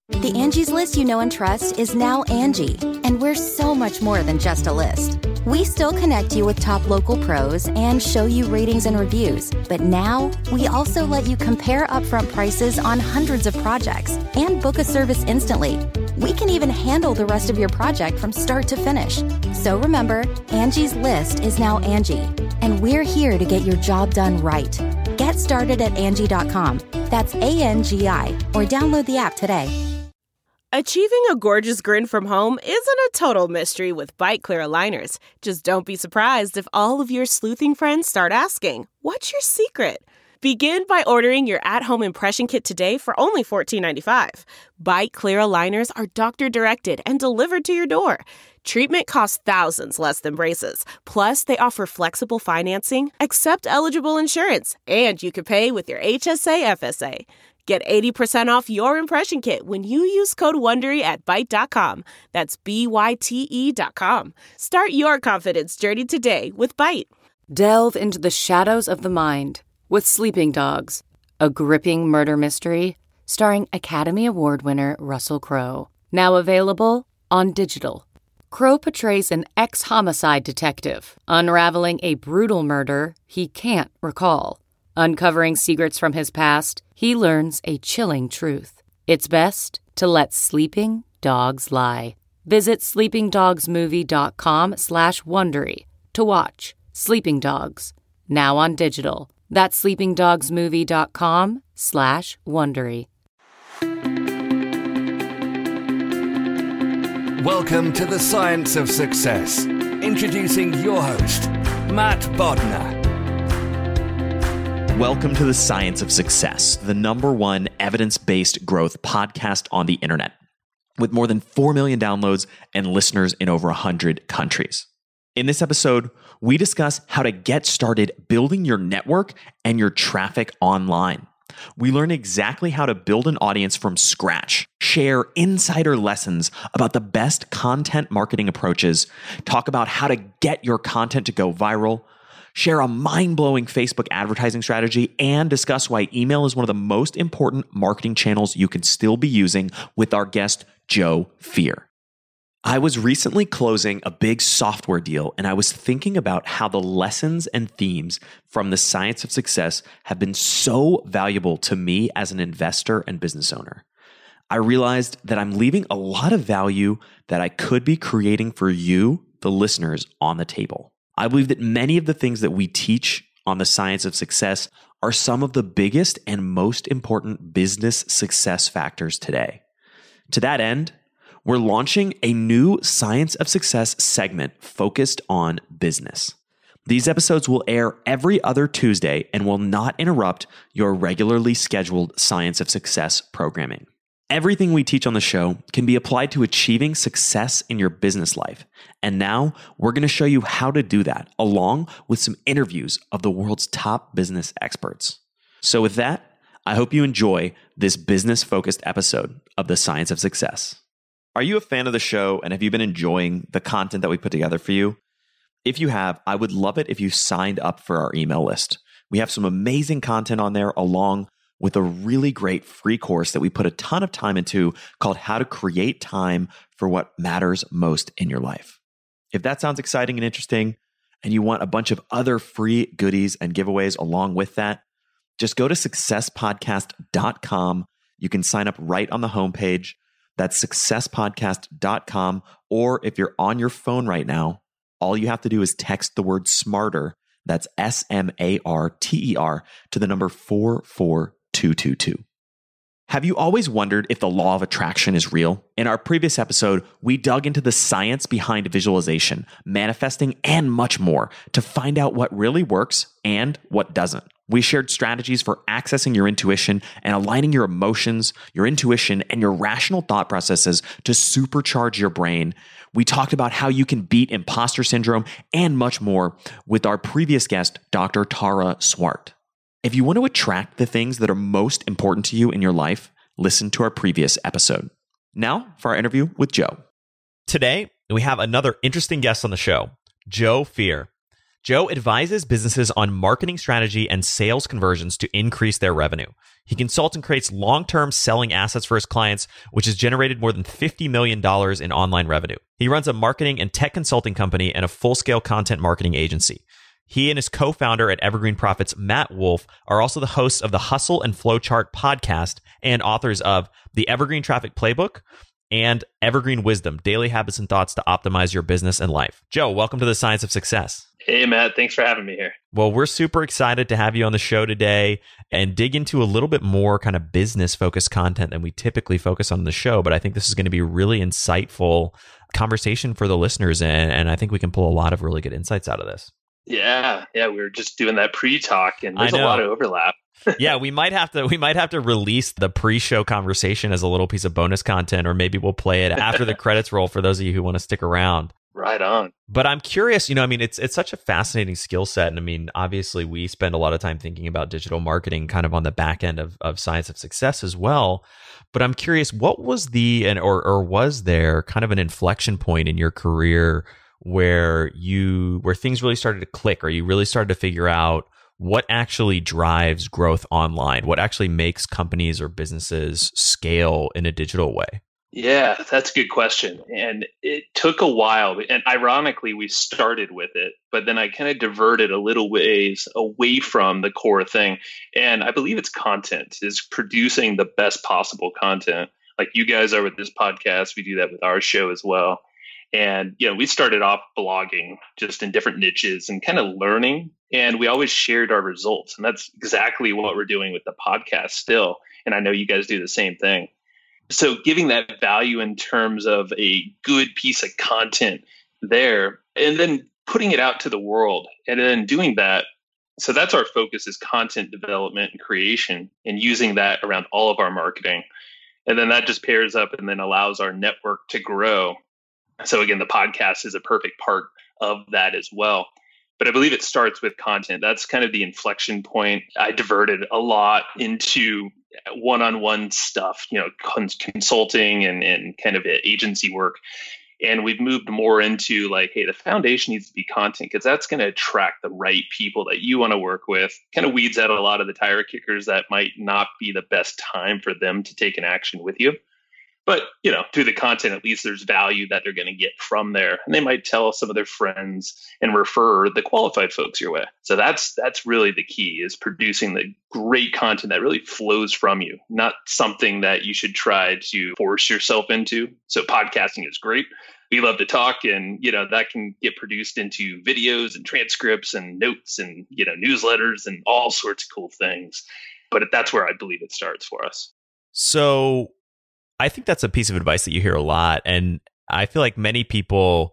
The Angie's List you know and trust is now Angie, and we're so much more than just a list. We still connect you with top local pros and show you ratings and reviews, but now we also let you compare upfront prices on hundreds of projects and book a service instantly. We can even handle the rest of your project from start to finish. So remember, Angie's List is now Angie, and we're here to get your job done right. Get started at Angie.com. That's ANGI, or download the app today. Achieving a gorgeous grin from home isn't a total mystery with Byte Clear aligners. Just don't be surprised if all of your sleuthing friends start asking, "What's your secret?" Begin by ordering your at-home impression kit today for only $14.95. Byte Clear aligners are doctor-directed and delivered to your door. Treatment costs thousands less than braces. Plus, they offer flexible financing, accept eligible insurance, and you can pay with your HSA FSA. Get 80% off your impression kit when you use code WONDERY at Byte.com. That's BYTE.com. Start your confidence journey today with Byte. Delve into the shadows of the mind with Sleeping Dogs, a gripping murder mystery starring Academy Award winner Russell Crowe. Now available on digital. Crowe portrays an ex-homicide detective unraveling a brutal murder he can't recall. Uncovering secrets from his past, he learns a chilling truth. It's best to let sleeping dogs lie. Visit sleepingdogsmovie.com/Wondery to watch Sleeping Dogs, now on digital. That's sleepingdogsmovie.com/Wondery. Welcome to the Science of Success. Introducing your host, Matt Bodnar. Welcome to the Science of Success, the #1 evidence-based growth podcast on the internet, with more than 4 million downloads and listeners in over 100 countries. In this episode, we discuss how to get started building your network and your traffic online. We learn exactly how to build an audience from scratch, share insider lessons about the best content marketing approaches, talk about how to get your content to go viral, share a mind-blowing Facebook advertising strategy, and discuss why email is one of the most important marketing channels you can still be using with our guest, Joe Fier. I was recently closing a big software deal, and I was thinking about how the lessons and themes from the Science of Success have been so valuable to me as an investor and business owner. I realized that I'm leaving a lot of value that I could be creating for you, the listeners, on the table. I believe that many of the things that we teach on the Science of Success are some of the biggest and most important business success factors today. To that end, we're launching a new Science of Success segment focused on business. These episodes will air every other Tuesday and will not interrupt your regularly scheduled Science of Success programming. Everything we teach on the show can be applied to achieving success in your business life. And now we're going to show you how to do that, along with some interviews of the world's top business experts. So with that, I hope you enjoy this business-focused episode of the Science of Success. Are you a fan of the show, and have you been enjoying the content that we put together for you? If you have, I would love it if you signed up for our email list. We have some amazing content on there, along with a really great free course that we put a ton of time into called How to Create Time for What Matters Most in Your Life. If that sounds exciting and interesting, and you want a bunch of other free goodies and giveaways along with that, just go to successpodcast.com. You can sign up right on the homepage. That's successpodcast.com. Or if you're on your phone right now, all you have to do is text the word SMARTER, that's SMARTER, to the number 44222. Have you always wondered if the law of attraction is real? In our previous episode, we dug into the science behind visualization, manifesting, and much more to find out what really works and what doesn't. We shared strategies for accessing your intuition and aligning your emotions, your intuition, and your rational thought processes to supercharge your brain. We talked about how you can beat imposter syndrome and much more with our previous guest, Dr. Tara Swart. If you want to attract the things that are most important to you in your life, listen to our previous episode. Now for our interview with Joe. Today, we have another interesting guest on the show, Joe Fier. Joe advises businesses on marketing strategy and sales conversions to increase their revenue. He consults and creates long-term selling assets for his clients, which has generated more than $50 million in online revenue. He runs a marketing and tech consulting company and a full-scale content marketing agency. He and his co-founder at Evergreen Profits, Matt Wolf, are also the hosts of the Hustle and Flowchart podcast and authors of The Evergreen Traffic Playbook and Evergreen Wisdom, Daily Habits and Thoughts to Optimize Your Business and Life. Joe, welcome to the Science of Success. Hey, Matt. Thanks for having me here. Well, we're super excited to have you on the show today and dig into a little bit more kind of business-focused content than we typically focus on the show. But I think this is going to be a really insightful conversation for the listeners, and I think we can pull a lot of really good insights out of this. Yeah. We were just doing that pre-talk, and there's a lot of overlap. Yeah, we might have to release the pre-show conversation as a little piece of bonus content, or maybe we'll play it after the credits roll for those of you who want to stick around. Right on. But I'm curious, it's such a fascinating skill set. And obviously we spend a lot of time thinking about digital marketing kind of on the back end of Science of Success as well. But I'm curious, what was or was there kind of an inflection point in your career where things really started to click, or you really started to figure out what actually drives growth online? What actually makes companies or businesses scale in a digital way? Yeah, that's a good question. And it took a while. And ironically, we started with it, but then I kind of diverted a little ways away from the core thing. And I believe it's content, is producing the best possible content. Like you guys are with this podcast. We do that with our show as well. And, we started off blogging just in different niches and kind of learning. And we always shared our results. And that's exactly what we're doing with the podcast still. And I know you guys do the same thing. So giving that value in terms of a good piece of content there, and then putting it out to the world, and then doing that. So that's our focus, is content development and creation, and using that around all of our marketing. And then that just pairs up and then allows our network to grow. So again, the podcast is a perfect part of that as well. But I believe it starts with content. That's kind of the inflection point. I diverted a lot into one-on-one stuff, consulting and kind of agency work. And we've moved more into like, hey, the foundation needs to be content, because that's going to attract the right people that you want to work with. Kind of weeds out a lot of the tire kickers that might not be the best time for them to take an action with you. But, through the content, at least there's value that they're going to get from there. And they might tell some of their friends and refer the qualified folks your way. So that's really the key, is producing the great content that really flows from you, not something that you should try to force yourself into. So podcasting is great. We love to talk, and, that can get produced into videos and transcripts and notes and, newsletters and all sorts of cool things. But that's where I believe it starts for us. So I think that's a piece of advice that you hear a lot. And I feel like many people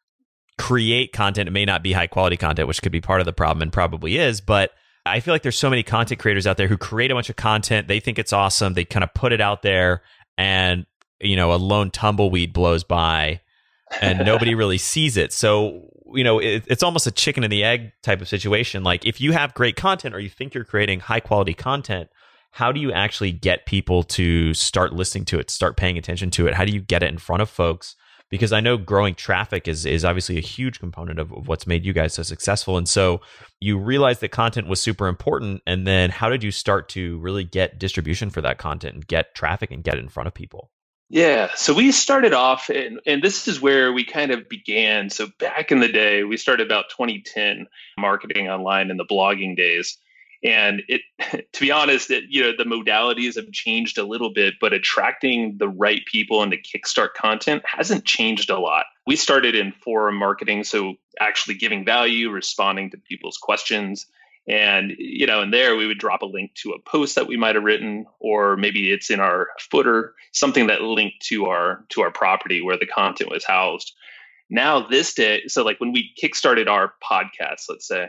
create content. It may not be high quality content, which could be part of the problem and probably is. But I feel like there's so many content creators out there who create a bunch of content. They think it's awesome. They kind of put it out there, and, a lone tumbleweed blows by and nobody really sees it. So, it's almost a chicken and the egg type of situation. Like, if you have great content, or you think you're creating high quality content, how do you actually get people to start listening to it, start paying attention to it? How do you get it in front of folks? Because I know growing traffic is obviously a huge component of what's made you guys so successful. And so you realized that content was super important. And then how did you start to really get distribution for that content and get traffic and get it in front of people? Yeah. So we started off, and this is where we kind of began. So back in the day, we started about 2010 marketing online in the blogging days. And to be honest, the modalities have changed a little bit, but attracting the right people into Kickstart content hasn't changed a lot. We started in forum marketing, so actually giving value, responding to people's questions. And, in there we would drop a link to a post that we might have written, or maybe it's in our footer, something that linked to our property where the content was housed. Now this day, so like when we kickstarted our podcast, let's say,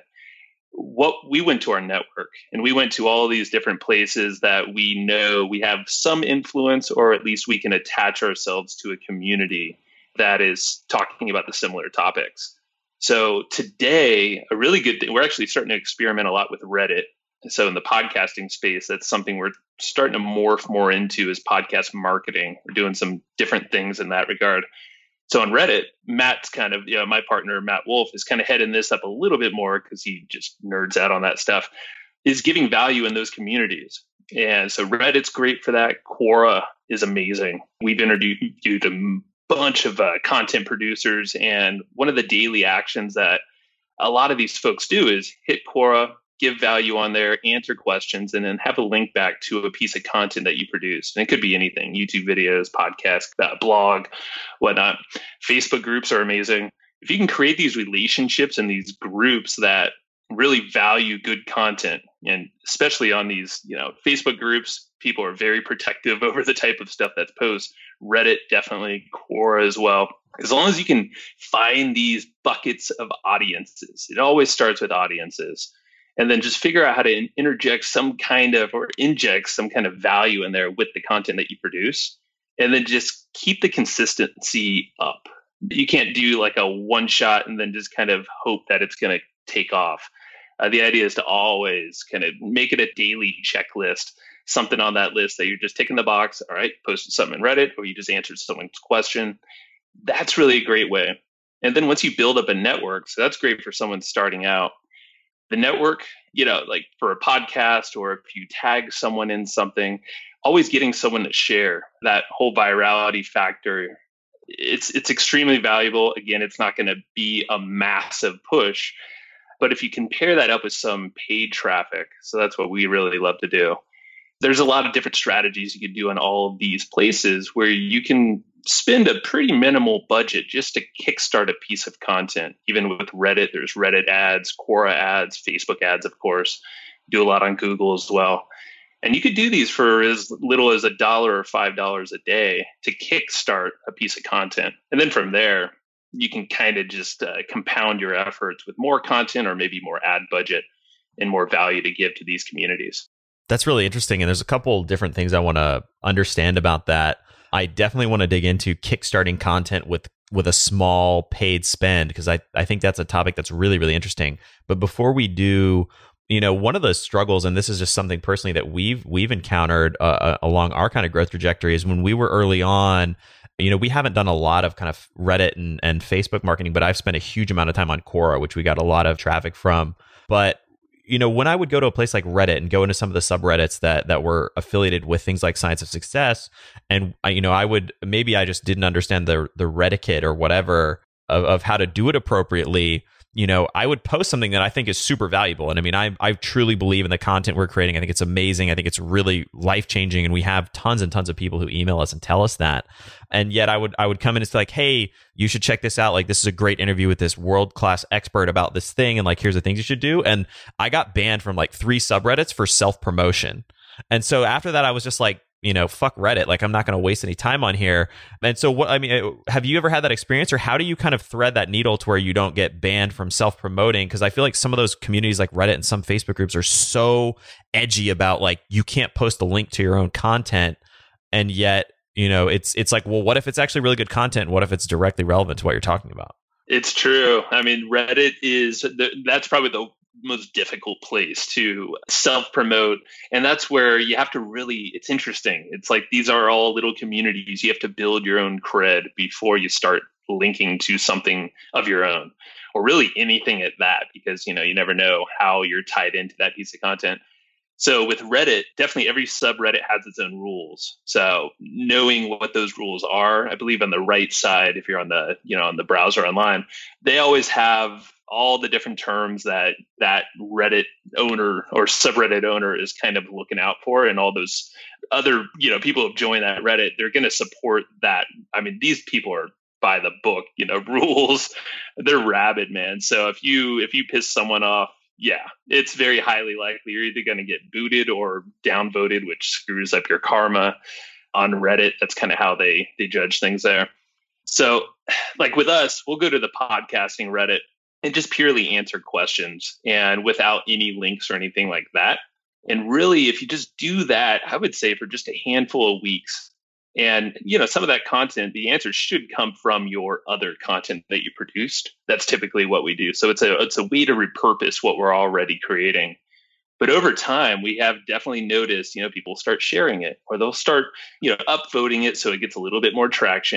we went to our network, and we went to all these different places that we know we have some influence, or at least we can attach ourselves to a community that is talking about the similar topics. So today, a really good thing, we're actually starting to experiment a lot with Reddit. So in the podcasting space, that's something we're starting to morph more into, is podcast marketing. We're doing some different things in that regard. So on Reddit, Matt's kind of, my partner, Matt Wolf, is kind of heading this up a little bit more because he just nerds out on that stuff, is giving value in those communities. And so Reddit's great for that. Quora is amazing. We've interviewed a bunch of content producers, and one of the daily actions that a lot of these folks do is hit Quora, give value on there, answer questions, and then have a link back to a piece of content that you produced. And it could be anything: YouTube videos, podcasts, blog, whatnot. Facebook groups are amazing. If you can create these relationships and these groups that really value good content, and especially on these, Facebook groups, people are very protective over the type of stuff that's posted. Reddit, definitely. Quora as well. As long as you can find these buckets of audiences, it always starts with audiences, and then just figure out how to inject some kind of value in there with the content that you produce, and then just keep the consistency up. You can't do like a one shot and then just kind of hope that it's going to take off. The idea is to always kind of make it a daily checklist, something on that list that you're just ticking the box. All right, posted something in Reddit, or you just answered someone's question. That's really a great way. And then once you build up a network, so that's great for someone starting out. The network, like for a podcast, or if you tag someone in something, always getting someone to share. That whole virality factor, it's extremely valuable. Again, it's not going to be a massive push, but if you can pair that up with some paid traffic, so that's what we really love to do. There's a lot of different strategies you can do in all of these places where you can spend a pretty minimal budget just to kickstart a piece of content. Even with Reddit, there's Reddit ads, Quora ads, Facebook ads, of course. Do a lot on Google as well. And you could do these for as little as $1 or $5 a day to kickstart a piece of content. And then from there, you can kind of just compound your efforts with more content, or maybe more ad budget and more value to give to these communities. That's really interesting. And there's a couple different things I want to understand about that. I definitely want to dig into kickstarting content with a small paid spend, because I think that's a topic that's really, really interesting. But before we do, one of the struggles, and this is just something personally that we've encountered along our kind of growth trajectory, is when we were early on, we haven't done a lot of kind of Reddit and Facebook marketing, but I've spent a huge amount of time on Quora, which we got a lot of traffic from. But when I would go to a place like Reddit and go into some of the subreddits that were affiliated with things like Science of Success, and I just didn't understand the Reddit or whatever of how to do it appropriately. I would post something that I think is super valuable. And I mean, I truly believe in the content we're creating. I think it's amazing. I think it's really life-changing. And we have tons and tons of people who email us and tell us that. And yet I would come in and say like, hey, you should check this out. Like, this is a great interview with this world-class expert about this thing. And like, here's the things you should do. And I got banned from like 3 subreddits for self-promotion. And so after that, I was just like, fuck Reddit. Like, I'm not going to waste any time on here. And so have you ever had that experience, or how do you kind of thread that needle to where you don't get banned from self-promoting? Because I feel like some of those communities like Reddit and some Facebook groups are so edgy about like, you can't post a link to your own content. And yet, it's like, well, what if it's actually really good content? What if it's directly relevant to what you're talking about? It's true. I mean, Reddit that's probably the most difficult place to self-promote. And that's where you have to really, it's interesting. It's like, these are all little communities. You have to build your own cred before you start linking to something of your own, or really anything at that, because, you never know how you're tied into that piece of content. So with Reddit, definitely every subreddit has its own rules. So knowing what those rules are, I believe on the right side, if you're on the, on the browser online, they always have all the different terms that Reddit owner or subreddit owner is kind of looking out for, and all those other, people who have joined that Reddit, they're going to support that. I mean, these people are by the book, rules. They're rabid, man. So if you piss someone off, yeah, it's very highly likely you're either going to get booted or downvoted, which screws up your karma on Reddit. That's kind of how they judge things there. So like with us, we'll go to the podcasting Reddit and just purely answer questions, and without any links or anything like that. And really, if you just do that, I would say for just a handful of weeks, and some of that content, the answers should come from your other content that you produced. That's typically what we do. So it's a way to repurpose what we're already creating. But over time, we have definitely noticed, people start sharing it, or they'll start, upvoting it so it gets a little bit more traction.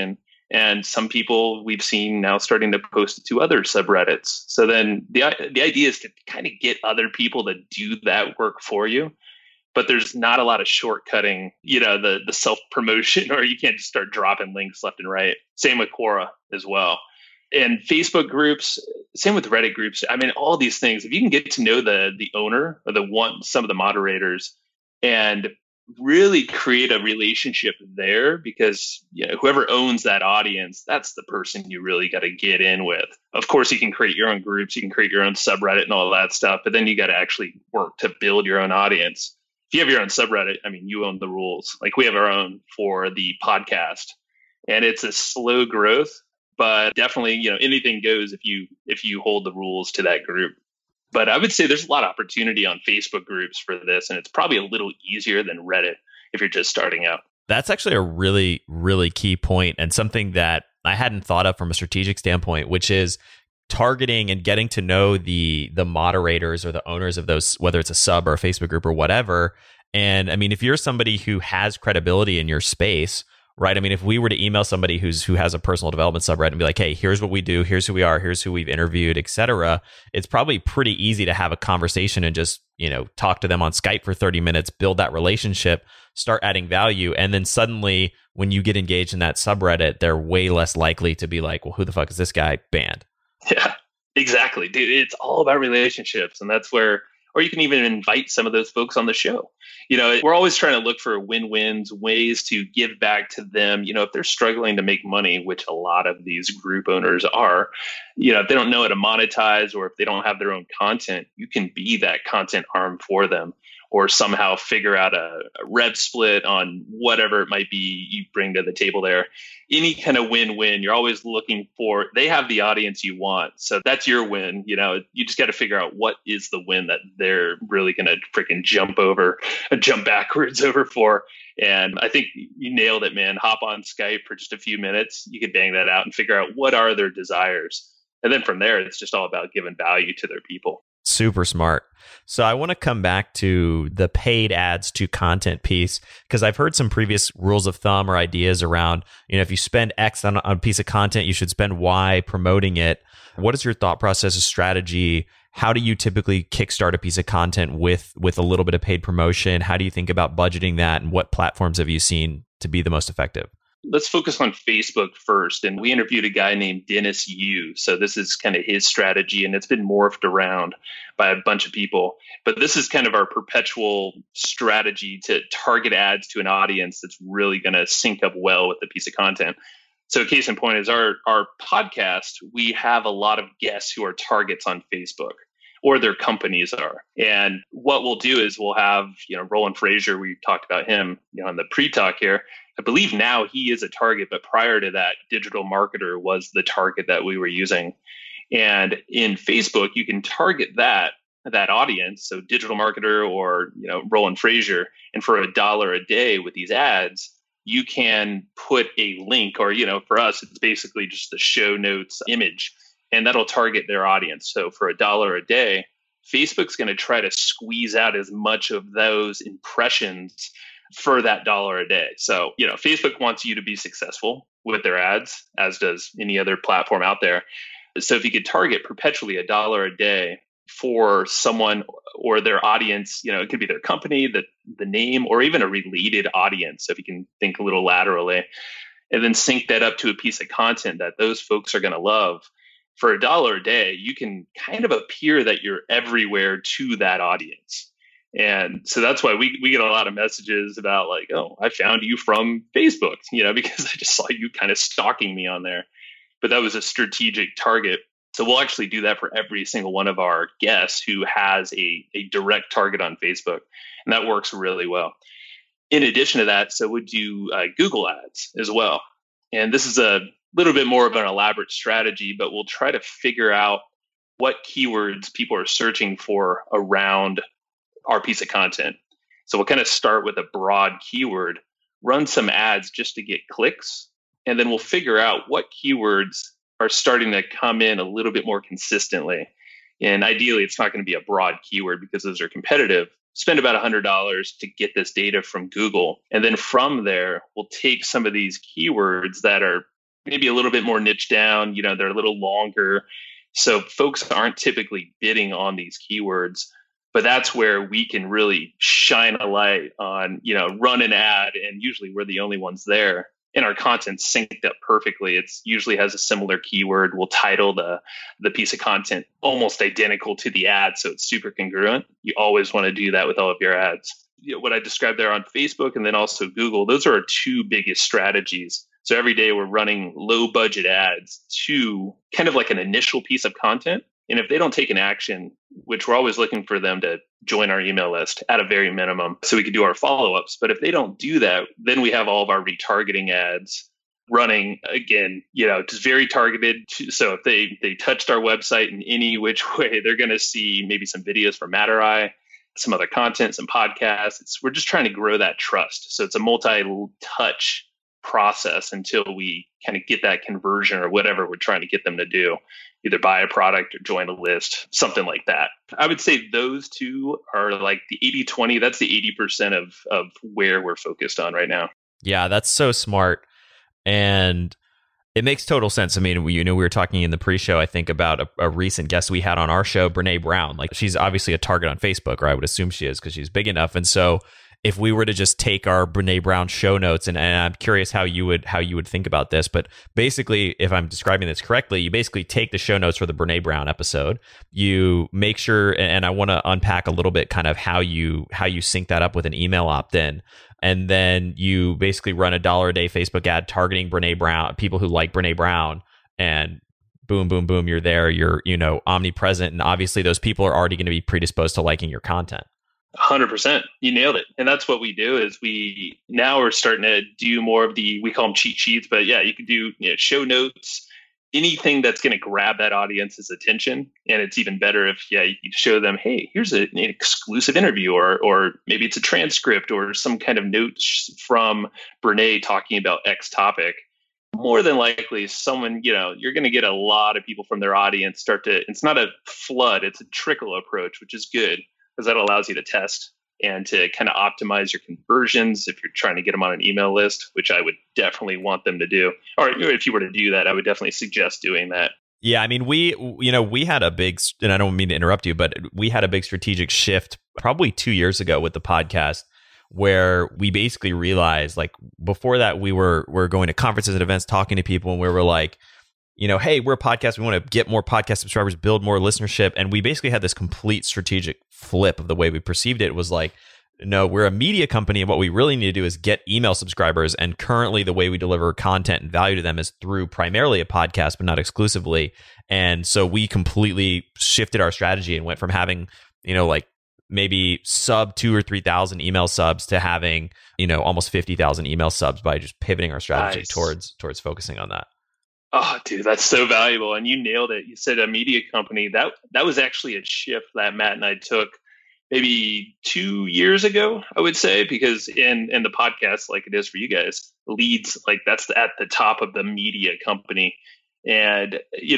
And some people we've seen now starting to post it to other subreddits. So then the idea is to kind of get other people to do that work for you. But there's not a lot of shortcutting, the self-promotion, or you can't just start dropping links left and right. Same with Quora as well. And Facebook groups, same with Reddit groups. I mean, all these things, if you can get to know the owner or some of the moderators and really create a relationship there, because whoever owns that audience, that's the person you really got to get in with. Of course, you can create your own groups, you can create your own subreddit and all that stuff, but then you got to actually work to build your own audience. If you have your own subreddit, I mean, you own the rules. Like we have our own for the podcast, and it's a slow growth, but definitely, anything goes if you hold the rules to that group. But I would say there's a lot of opportunity on Facebook groups for this, and it's probably a little easier than Reddit if you're just starting out. That's actually a really, really key point, and something that I hadn't thought of from a strategic standpoint, which is targeting and getting to know the moderators or the owners of those, whether it's a sub or a Facebook group or whatever. And I mean, if you're somebody who has credibility in your space, right? I mean, if we were to email somebody who has a personal development subreddit and be like, hey, here's what we do, here's who we are, here's who we've interviewed, etc., it's probably pretty easy to have a conversation and just, talk to them on Skype for 30 minutes, build that relationship, start adding value. And then suddenly when you get engaged in that subreddit, they're way less likely to be like, well, who the fuck is this guy? Banned. Yeah, exactly. Dude, it's all about relationships. And that's where, or you can even invite some of those folks on the show. We're always trying to look for win-wins, ways to give back to them. If they're struggling to make money, which a lot of these group owners are, if they don't know how to monetize, or if they don't have their own content, you can be that content arm for them, or somehow figure out a rev split on whatever it might be you bring to the table there. Any kind of win-win, you're always looking for, they have the audience you want. So that's your win. You just got to figure out what is the win that they're really going to freaking jump backwards over for. And I think you nailed it, man. Hop on Skype for just a few minutes. You could bang that out and figure out what are their desires. And then from there, it's just all about giving value to their people. Super smart. So I want to come back to the paid ads to content piece, because I've heard some previous rules of thumb or ideas around, if you spend X on a piece of content, you should spend Y promoting it. What is your thought process or strategy? How do you typically kickstart a piece of content with a little bit of paid promotion? How do you think about budgeting that? And what platforms have you seen to be the most effective? Let's focus on Facebook first. And we interviewed a guy named Dennis Yu. So this is kind of his strategy, and it's been morphed around by a bunch of people. But this is kind of our perpetual strategy to target ads to an audience that's really going to sync up well with the piece of content. So case in point is our podcast. We have a lot of guests who are targets on Facebook, or their companies are. And what we'll do is we'll have, Roland Frazier, we talked about him, on the pre-talk here. I believe now he is a target, but prior to that, Digital Marketer was the target that we were using. And in Facebook, you can target that audience, so Digital Marketer or Roland Frazier, and for $1 a day with these ads, you can put a link, or for us, it's basically just the show notes image, and that'll target their audience. So for $1 a day, Facebook's going to try to squeeze out as much of those impressions for that $1 a day. So, Facebook wants you to be successful with their ads, as does any other platform out there. So if you could target perpetually $1 a day for someone or their audience, it could be their company, the name, or even a related audience. So if you can think a little laterally, and then sync that up to a piece of content that those folks are going to love. For $1 a day, you can kind of appear that you're everywhere to that audience. And so that's why we get a lot of messages about like, oh, I found you from Facebook, because I just saw you kind of stalking me on there. But that was a strategic target. So we'll actually do that for every single one of our guests who has a direct target on Facebook. And that works really well. In addition to that, so we'll do Google ads as well. And this is a little bit more of an elaborate strategy, but we'll try to figure out what keywords people are searching for around our piece of content. So we'll kind of start with a broad keyword, run some ads just to get clicks, and then we'll figure out what keywords are starting to come in a little bit more consistently. And ideally, it's not going to be a broad keyword because those are competitive. Spend about $100 to get this data from Google. And then from there, we'll take some of these keywords that are maybe a little bit more niche down, they're a little longer. So folks aren't typically bidding on these keywords, but that's where we can really shine a light on, run an ad. And usually we're the only ones there. And our content's synced up perfectly. It's usually has a similar keyword. We'll title the piece of content almost identical to the ad, so it's super congruent. You always want to do that with all of your ads. What I described there on Facebook and then also Google, those are our two biggest strategies. So every day we're running low budget ads to kind of like an initial piece of content. And if they don't take an action, which we're always looking for them to join our email list at a very minimum so we can do our follow-ups. But if they don't do that, then we have all of our retargeting ads running again, just very targeted. So if they touched our website in any which way, they're going to see maybe some videos from Mattereye, some other content, some podcasts. We're just trying to grow that trust. So it's a multi-touch process until we kind of get that conversion or whatever we're trying to get them to do, either buy a product or join a list, something like that. I would say those two are like the 80-20. That's the 80% of where we're focused on right now. Yeah, that's so smart. And it makes total sense. I mean, we were talking in the pre-show, I think, about a recent guest we had on our show, Brene Brown. Like, she's obviously a target on Facebook, or I would assume she is because she's big enough. And so if we were to just take our Brene Brown show notes, and I'm curious how you would think about this, but basically, if I'm describing this correctly, you basically take the show notes for the Brene Brown episode, you make sure, and I want to unpack a little bit kind of how you sync that up with an email opt-in, and then you basically run $1 a day Facebook ad targeting Brene Brown, people who like Brene Brown, and boom, boom, boom, you're there, you're omnipresent, and obviously those people are already going to be predisposed to liking your content. 100%. You nailed it. And that's what we do is we're starting to do more of we call them cheat sheets, but yeah, you can do show notes, anything that's going to grab that audience's attention. And it's even better if you show them, hey, here's an exclusive interview, or maybe it's a transcript or some kind of notes from Brene talking about X topic. More than likely someone, you're going to get a lot of people from their audience it's not a flood, it's a trickle approach, which is good, because that allows you to test and to kind of optimize your conversions if you're trying to get them on an email list, which I would definitely want them to do. Or if you were to do that, I would definitely suggest doing that. Yeah, I mean, we had a big, and I don't mean to interrupt you, but we had a big strategic shift probably 2 years ago with the podcast, where we basically realized, like, before that, we're going to conferences and events, talking to people, and we were like, hey, we're a podcast. We want to get more podcast subscribers, build more listenership. And we basically had this complete strategic flip of the way we perceived it. It was like, no, we're a media company, and what we really need to do is get email subscribers. And currently the way we deliver content and value to them is through primarily a podcast, but not exclusively. And so we completely shifted our strategy and went from having, like maybe sub 2,000 or 3,000 email subs to having, almost 50,000 email subs by just pivoting our strategy towards focusing on that. Oh, dude, that's so valuable. And you nailed it. You said a media company. That was actually a shift that Matt and I took maybe 2 years ago, I would say, because in the podcast, like it is for you guys, leads, like that's at the top of the media company. And,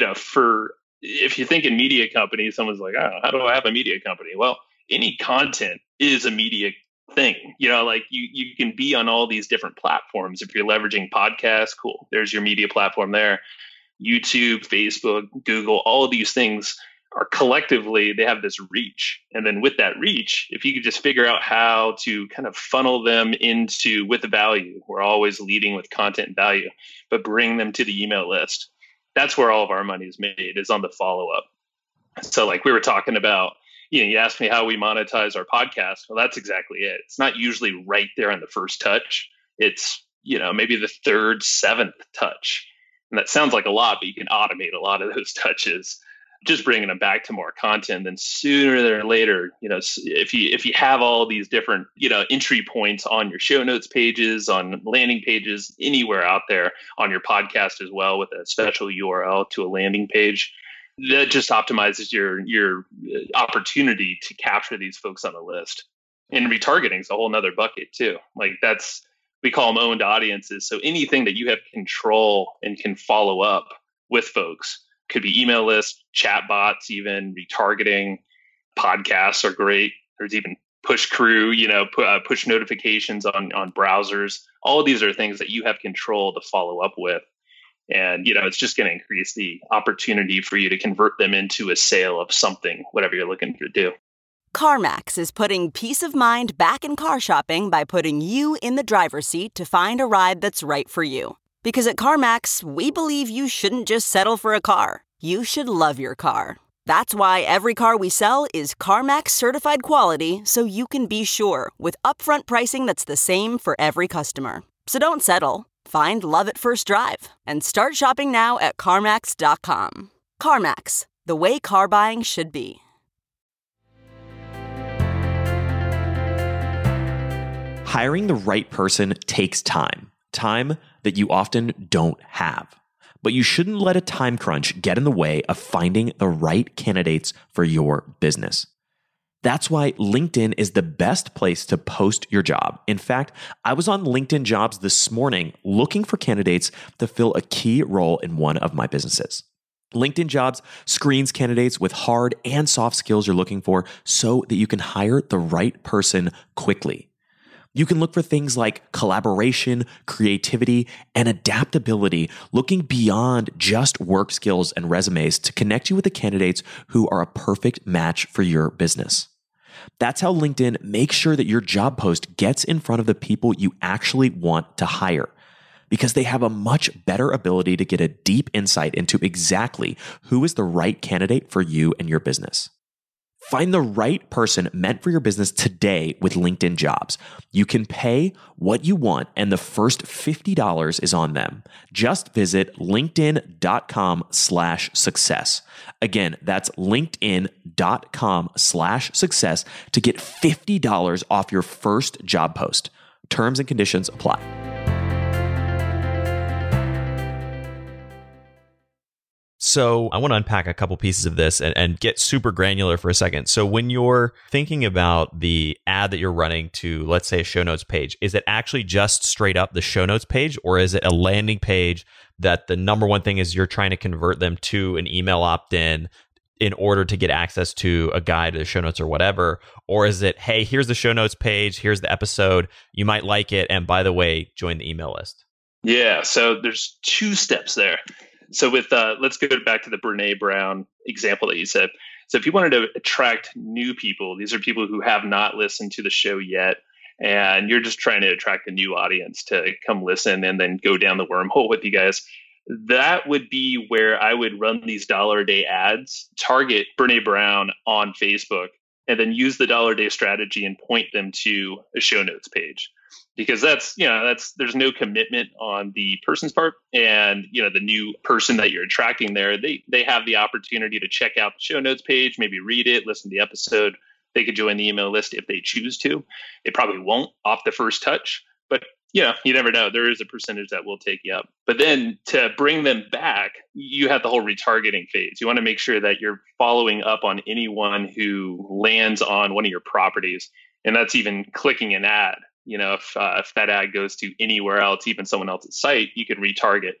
if you think in media company, someone's like, oh, how do I have a media company? Well, any content is a media thing. Like you can be on all these different platforms. If you're leveraging podcasts, cool, there's your media platform there. YouTube, Facebook, Google, all of these things are collectively, they have this reach. And then with that reach, if you could just figure out how to kind of funnel them with the value, we're always leading with content and value, but bring them to the email list. That's where all of our money is made, is on the follow-up. So like we were talking about, you asked me how we monetize our podcast. Well, that's exactly it. It's not usually right there on the first touch. It's, maybe the third, seventh touch. And that sounds like a lot, but you can automate a lot of those touches, just bringing them back to more content. Then sooner or later, if you have all these different, entry points on your show notes pages, on landing pages, anywhere out there, on your podcast as well, with a special URL to a landing page, that just optimizes your opportunity to capture these folks on the list. And retargeting is a whole nother bucket too. Like we call them owned audiences. So anything that you have control and can follow up with folks, could be email lists, chat bots, even retargeting. Podcasts are great. There's even push crew, push notifications on browsers. All of these are things that you have control to follow up with. And, it's just going to increase the opportunity for you to convert them into a sale of something, whatever you're looking to do. CarMax is putting peace of mind back in car shopping by putting you in the driver's seat to find a ride that's right for you. Because at CarMax, we believe you shouldn't just settle for a car. You should love your car. That's why every car we sell is CarMax certified quality, so you can be sure with upfront pricing that's the same for every customer. So don't settle. Find love at first drive and start shopping now at CarMax.com. CarMax, the way car buying should be. Hiring the right person takes time that you often don't have. But you shouldn't let a time crunch get in the way of finding the right candidates for your business. That's why LinkedIn is the best place to post your job. In fact, I was on LinkedIn Jobs this morning looking for candidates to fill a key role in one of my businesses. LinkedIn Jobs screens candidates with hard and soft skills you're looking for so that you can hire the right person quickly. You can look for things like collaboration, creativity, and adaptability, looking beyond just work skills and resumes to connect you with the candidates who are a perfect match for your business. That's how LinkedIn makes sure that your job post gets in front of the people you actually want to hire, because they have a much better ability to get a deep insight into exactly who is the right candidate for you and your business. Find the right person meant for your business today with LinkedIn Jobs. You can pay what you want, and the first $50 is on them. Just visit linkedin.com/success. Again, that's linkedin.com/success to get $50 off your first job post. Terms and conditions apply. So I want to unpack a couple pieces of this and get super granular for a second. So when you're thinking about the ad that you're running to, let's say, a show notes page, is it actually just straight up the show notes page, or is it a landing page that the number one thing is you're trying to convert them to an email opt-in in order to get access to a guide to the show notes or whatever? Or is it, hey, here's the show notes page, here's the episode, you might like it, and by the way, join the email list? Yeah, so there's two steps there. So with let's go back to the Brene Brown example that you said. So if you wanted to attract new people, these are people who have not listened to the show yet, and you're just trying to attract a new audience to come listen and then go down the wormhole with you guys. That would be where I would run these $1-a-day ads, target Brene Brown on Facebook, and then use the $1-a-day strategy and point them to a show notes page. Because there's no commitment on the person's part, and the new person that you're attracting there, they have the opportunity to check out the show notes page, maybe read it, listen to the episode. They could join the email list if they choose to. They probably won't off the first touch, but you never know. There is a percentage that will take you up. But then to bring them back, you have the whole retargeting phase. You want to make sure that you're following up on anyone who lands on one of your properties, and that's even clicking an ad. If that ad goes to anywhere else, even someone else's site, you can retarget.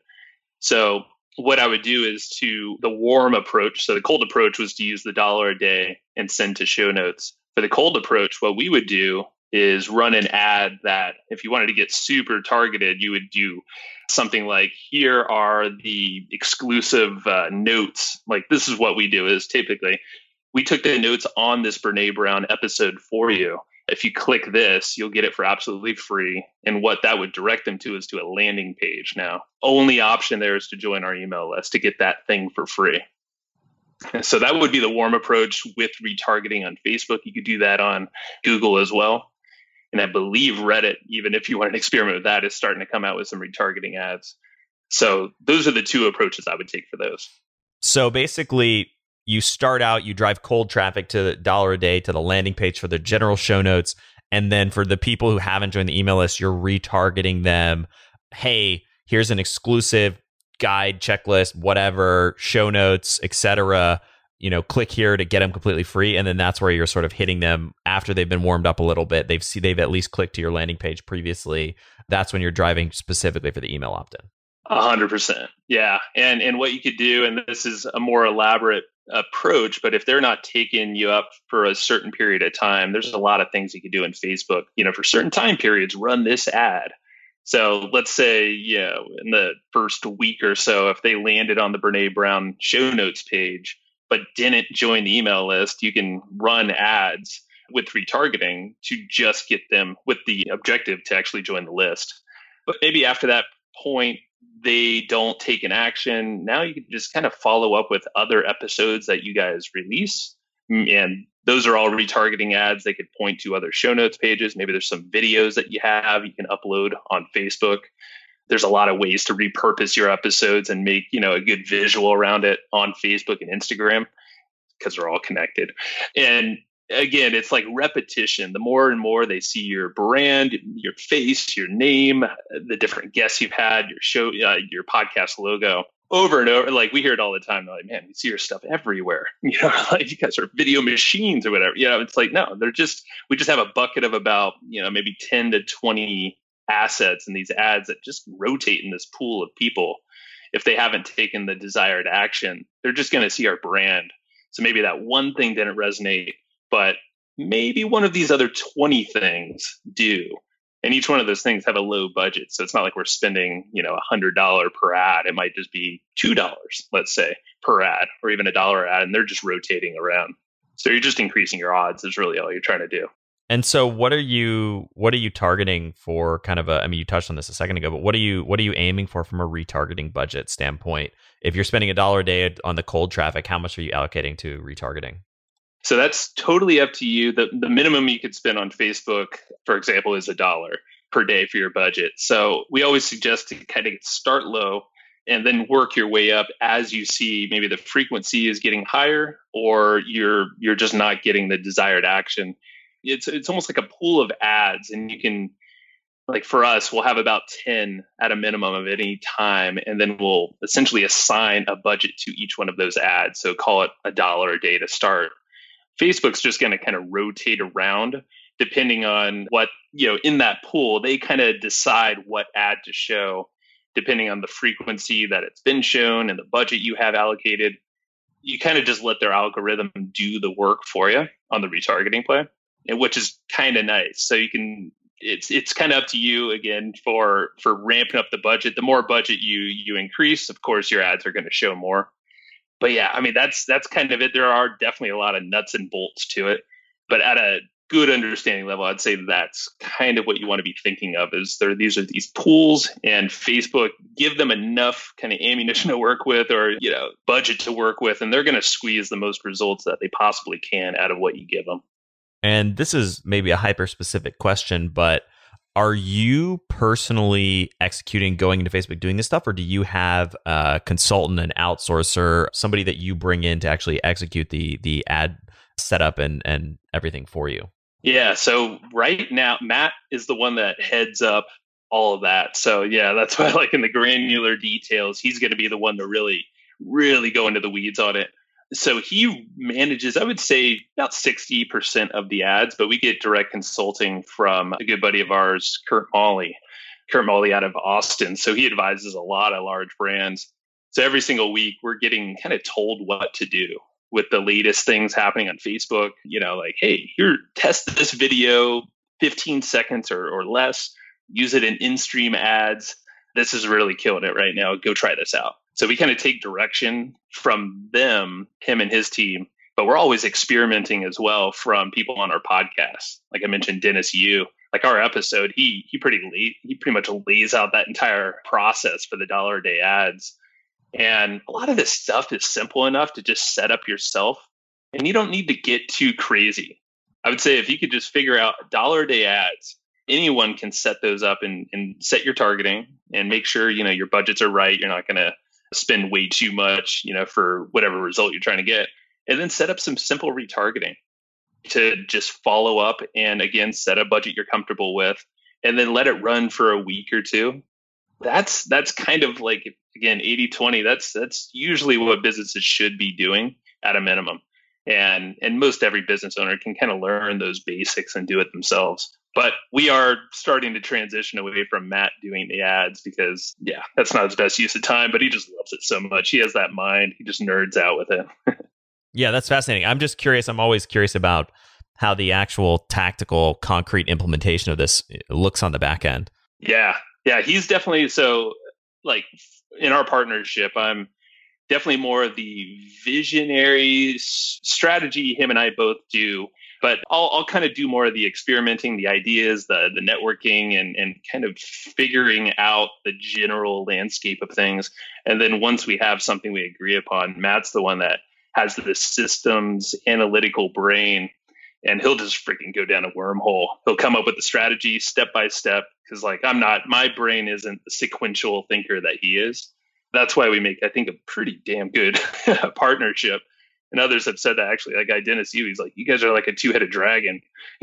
So what I would do is to the warm approach. So the cold approach was to use the $1-a-day and send to show notes. For the cold approach, what we would do is run an ad that if you wanted to get super targeted, you would do something like, here are the exclusive notes. Like, this is what we do is typically we took the notes on this Brene Brown episode for you. If you click this, you'll get it for absolutely free. And what that would direct them to is to a landing page. Now, only option there is to join our email list to get that thing for free. So that would be the warm approach with retargeting on Facebook. You could do that on Google as well. And I believe Reddit, even if you want to experiment with that, is starting to come out with some retargeting ads. So those are the two approaches I would take for those. So basically, you start out, you drive cold traffic to the $1-a-day to the landing page for the general show notes. And then for the people who haven't joined the email list, you're retargeting them. Hey, here's an exclusive guide, checklist, whatever, show notes, etc. Click here to get them completely free. And then that's where you're sort of hitting them after they've been warmed up a little bit. They've at least clicked to your landing page previously. That's when you're driving specifically for the email opt-in. 100%. Yeah. And what you could do, and this is a more elaborate approach, but if they're not taking you up for a certain period of time, there's a lot of things you could do in Facebook. For certain time periods, run this ad. So let's say, in the first week or so, if they landed on the Brene Brown show notes page, but didn't join the email list, you can run ads with retargeting to just get them with the objective to actually join the list. But maybe after that point, they don't take an action. Now you can just kind of follow up with other episodes that you guys release. And those are all retargeting ads. They could point to other show notes pages. Maybe there's some videos that you have you can upload on Facebook. There's a lot of ways to repurpose your episodes and make, a good visual around it on Facebook and Instagram because they're all connected. And again, it's like repetition. The more and more they see your brand, your face, your name, the different guests you've had, your show, your podcast logo, over and over. Like we hear it all the time. They're like, man, we see your stuff everywhere. Like you guys are video machines or whatever. It's like, no, we just have a bucket of about, maybe 10 to 20 assets in these ads that just rotate in this pool of people. If they haven't taken the desired action, they're just going to see our brand. So maybe that one thing didn't resonate, but maybe one of these other 20 things do. And each one of those things have a low budget. So it's not like we're spending, $100 per ad. It might just be $2, let's say, per ad, or even $1 ad, and they're just rotating around. So you're just increasing your odds is really all you're trying to do. And so what are you targeting for kind of you touched on this a second ago, but what are you aiming for from a retargeting budget standpoint? If you're spending $1 a day on the cold traffic, how much are you allocating to retargeting? So that's totally up to you. The minimum you could spend on Facebook, for example, is $1 per day for your budget. So we always suggest to kind of start low and then work your way up as you see maybe the frequency is getting higher or you're just not getting the desired action. It's almost like a pool of ads, and you can, like for us, we'll have about 10 at a minimum of any time, and then we'll essentially assign a budget to each one of those ads. So call it $1 a day to start. Facebook's just going to kind of rotate around depending on what, in that pool, they kind of decide what ad to show depending on the frequency that it's been shown and the budget you have allocated. You kind of just let their algorithm do the work for you on the retargeting play, which is kind of nice. So you can, it's kind of up to you again for ramping up the budget. The more budget you increase, of course, your ads are going to show more. But yeah, that's kind of it. There are definitely a lot of nuts and bolts to it, but at a good understanding level, I'd say that's kind of what you want to be thinking of is these are these pools, and Facebook give them enough kind of ammunition to work with or, budget to work with, and they're going to squeeze the most results that they possibly can out of what you give them. And this is maybe a hyper-specific question, but are you personally executing, going into Facebook, doing this stuff, or do you have a consultant, an outsourcer, somebody that you bring in to actually execute the ad setup and everything for you? Yeah, so right now, Matt is the one that heads up all of that. So yeah, that's why in the granular details, he's going to be the one to really, really go into the weeds on it. So he manages, I would say, about 60% of the ads, but we get direct consulting from a good buddy of ours, Kurt Mawley out of Austin. So he advises a lot of large brands. So every single week, we're getting kind of told what to do with the latest things happening on Facebook. Like, hey, here, test this video, 15 seconds or less, use it in in-stream ads. This is really killing it right now. Go try this out. So we kind of take direction from him and his team, but we're always experimenting as well from people on our podcast. Like I mentioned, Dennis Yu, like our episode, he pretty much lays out that entire process for the $1 a day ads. And a lot of this stuff is simple enough to just set up yourself, and you don't need to get too crazy. I would say if you could just figure out $1 a day ads, anyone can set those up and set your targeting and make sure, your budgets are right. You're not going to spend way too much, for whatever result you're trying to get. And then set up some simple retargeting to just follow up and again, set a budget you're comfortable with, and then let it run for a week or two. That's kind of like, again, 80-20. That's usually what businesses should be doing at a minimum. And most every business owner can kind of learn those basics and do it themselves. But we are starting to transition away from Matt doing the ads because, yeah, that's not his best use of time, but he just loves it so much. He has that mind. He just nerds out with it. Yeah, that's fascinating. I'm just curious. I'm always curious about how the actual tactical, concrete implementation of this looks on the back end. Yeah. Yeah, he's definitely so like in our partnership, I'm definitely more of the visionary strategy him and I both do. But I'll kind of do more of the experimenting, the ideas, the networking, and kind of figuring out the general landscape of things. And then once we have something we agree upon, Matt's the one that has the systems analytical brain, and he'll just freaking go down a wormhole. He'll come up with the strategy step by step, because like my brain isn't the sequential thinker that he is. That's why we make, I think, a pretty damn good partnership. And others have said that actually, like guy Dennis Yu, he's like, you guys are like a two-headed dragon.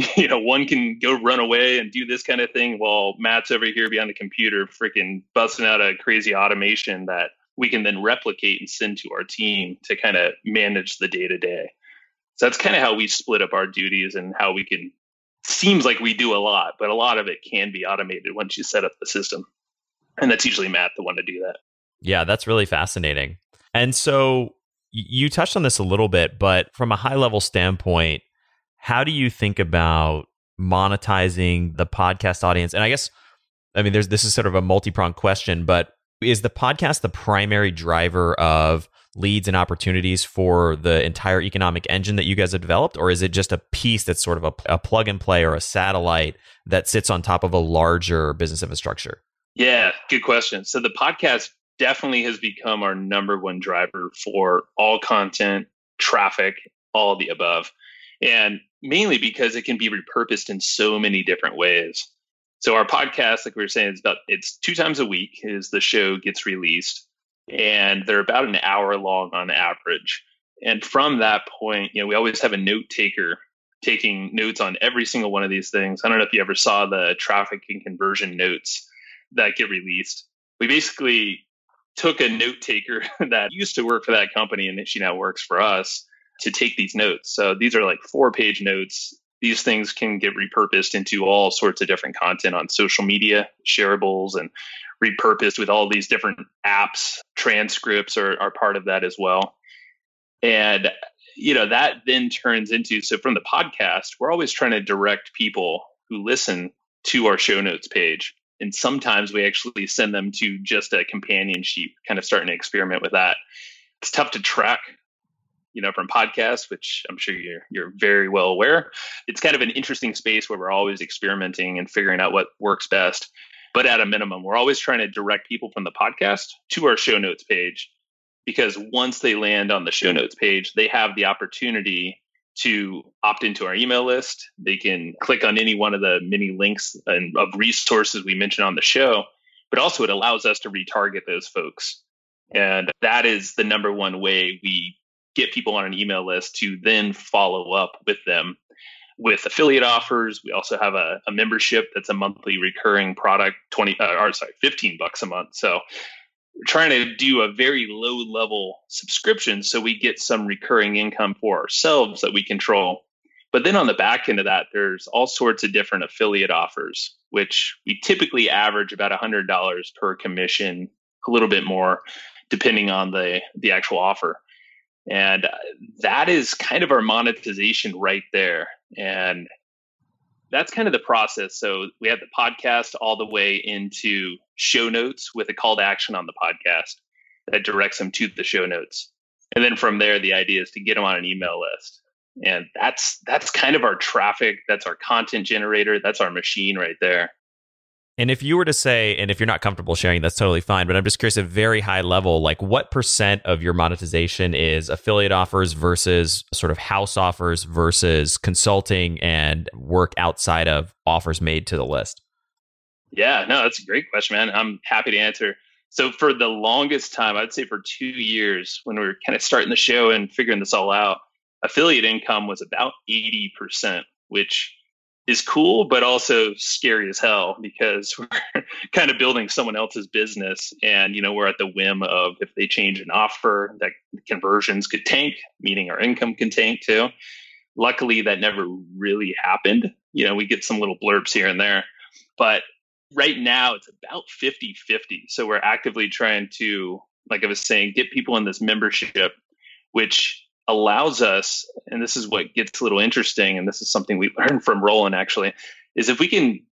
One can go run away and do this kind of thing while Matt's over here behind the computer freaking busting out a crazy automation that we can then replicate and send to our team to kind of manage the day-to-day. So that's kind of how we split up our duties and how we can, seems like we do a lot, but a lot of it can be automated once you set up the system. And that's usually Matt, the one to do that. Yeah, that's really fascinating. And so you touched on this a little bit, but from a high level standpoint, how do you think about monetizing the podcast audience? And I guess, this is sort of a multi-pronged question, but is the podcast the primary driver of leads and opportunities for the entire economic engine that you guys have developed? Or is it just a piece that's sort of a plug and play or a satellite that sits on top of a larger business infrastructure? Yeah, good question. So the podcast definitely has become our number one driver for all content, traffic, all of the above. And mainly because it can be repurposed in so many different ways. So our podcast, like we were saying, it's 2 times a week is the show gets released, and they're about an hour long on average. And from that point, we always have a note taker taking notes on every single one of these things. I don't know if you ever saw the traffic and conversion notes that get released. We basically took a note taker that used to work for that company, and she now works for us, to take these notes. So these are like 4-page notes. These things can get repurposed into all sorts of different content on social media, shareables, and repurposed with all these different apps. Transcripts are part of that as well. And, that then turns into, so from the podcast, we're always trying to direct people who listen to our show notes page. And sometimes we actually send them to just a companion sheet, kind of starting to experiment with that. It's tough to track, from podcasts, which I'm sure you're very well aware. It's kind of an interesting space where we're always experimenting and figuring out what works best. But at a minimum, we're always trying to direct people from the podcast to our show notes page, because once they land on the show notes page, they have the opportunity to opt into our email list. They can click on any one of the many links and of resources we mentioned on the show, but also it allows us to retarget those folks. And that is the number one way we get people on an email list to then follow up with them with affiliate offers. We also have a membership that's a monthly recurring product, $15 a month. So we're trying to do a very low level subscription so we get some recurring income for ourselves that we control. But then on the back end of that, there's all sorts of different affiliate offers, which we typically average about $100 per commission, a little bit more, depending on the actual offer. And that is kind of our monetization right there. And that's kind of the process. So we have the podcast all the way into show notes with a call to action on the podcast that directs them to the show notes. And then from there, the idea is to get them on an email list. And that's kind of our traffic. That's our content generator. That's our machine right there. And if you were to say, and if you're not comfortable sharing, that's totally fine, but I'm just curious, at very high level, like what % of your monetization is affiliate offers versus sort of house offers versus consulting and work outside of offers made to the list? Yeah, no, that's a great question, man. I'm happy to answer. So for the longest time, I'd say for 2 years, when we were kind of starting the show and figuring this all out, affiliate income was about 80%, which is cool, but also scary as hell, because we're kind of building someone else's business, and we're at the whim of, if they change an offer, that conversions could tank, meaning our income can tank too. Luckily, that never really happened. We get some little blurbs here and there, but right now it's about 50-50. So we're actively trying to, like I was saying, get people in this membership, which allows us, and this is what gets a little interesting, and this is something we learned from Roland actually, is if we can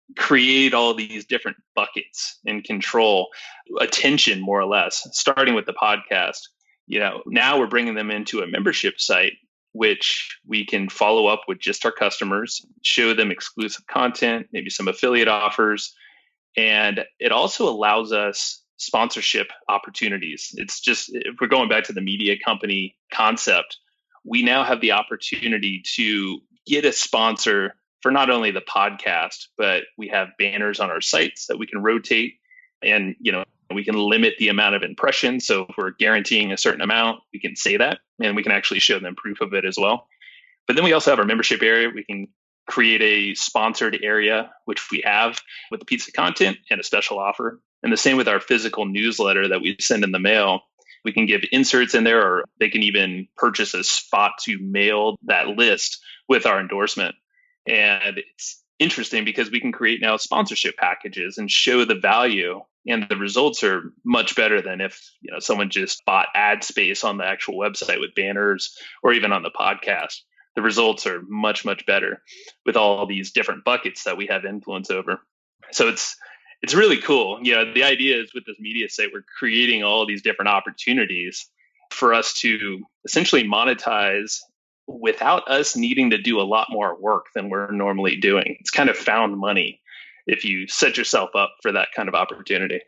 create all these different buckets and control attention more or less, starting with the podcast. Now we're bringing them into a membership site, which we can follow up with just our customers, show them exclusive content, maybe some affiliate offers. And it also allows us sponsorship opportunities. It's just, if we're going back to the media company concept, we now have the opportunity to get a sponsor for not only the podcast, but we have banners on our sites that we can rotate, and we can limit the amount of impressions. So if we're guaranteeing a certain amount, we can say that, and we can actually show them proof of it as well. But then we also have our membership area. We can create a sponsored area, which we have with the piece of content and a special offer. And the same with our physical newsletter that we send in the mail. We can give inserts in there, or they can even purchase a spot to mail that list with our endorsement. And it's interesting because we can create now sponsorship packages and show the value, and the results are much better than if someone just bought ad space on the actual website with banners, or even on the podcast. The results are much, much better with all these different buckets that we have influence over. So it's really cool. The idea is with this media site, we're creating all these different opportunities for us to essentially monetize without us needing to do a lot more work than we're normally doing. It's kind of found money if you set yourself up for that kind of opportunity.